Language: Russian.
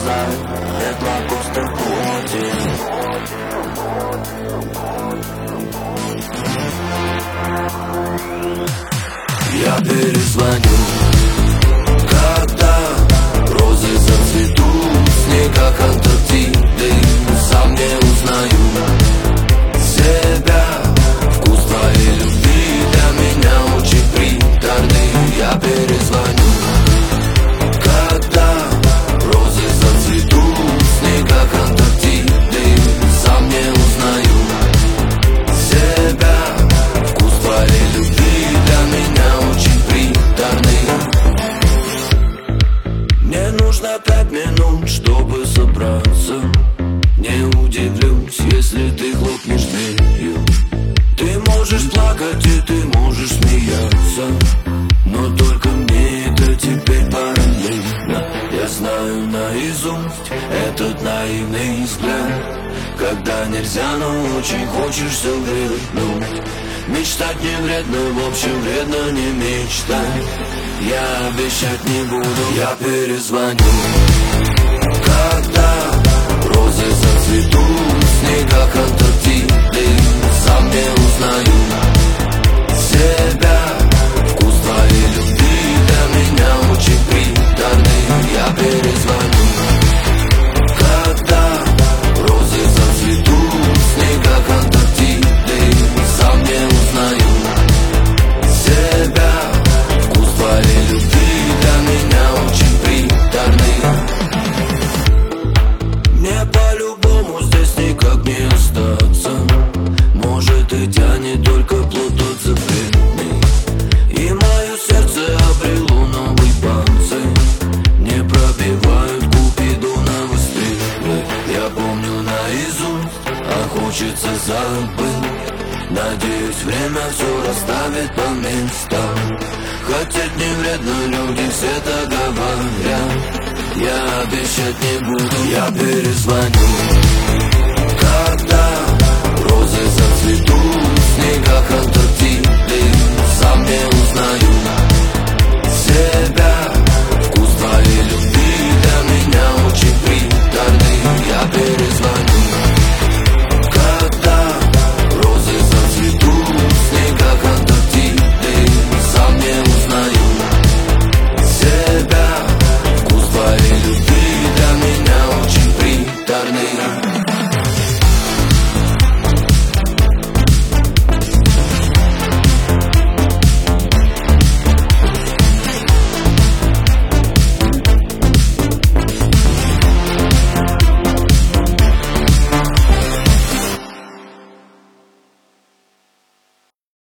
глаза, это просто пути. Я перезвоню, когда розы зацветут, в снегах Антарктиды. Сам не узнаю себя, вкус твоей любви для меня очень приторный. Я перезвоню, когда розы зацветут, в снегах Антарктиды. Сам не узнаю себя, вкус твоей любви для меня очень приторный. Мне нужно 5 минут, чтобы собраться. Не удивлюсь, если ты хлопнешь дверью. Ты можешь плакать и ты можешь смеяться, но только мне это теперь параллельно. Я знаю наизусть этот наивный взгляд, когда нельзя, но очень хочешь вернуть. Мечтать не вредно, в общем вредно не мечтать. Я обещать не буду, я перезвоню, когда розы зацветут, в снегах Антарктиды. Сам не узнаю себя, вкус твоей любви для меня очень приторный. Я перезвоню, когда розы зацветут, в снегах Антарктиды. Сам не узнаю себя, вкус твоей любви для меня очень приторный. Мне по-любому здесь никак не остаться. Может и тянет только плод тот запретный, и мое сердце обрело новый панцирь. Не пробивают купидоновы стрелы. Я помню наизусть, а хочется забыть. Надеюсь, время все расставит по местам. Хотеть не вредно, люди все так говорят. Я обещать не буду, я перезвоню, когда розы зацветут, в снегах Антарктиды. Сам не узнаю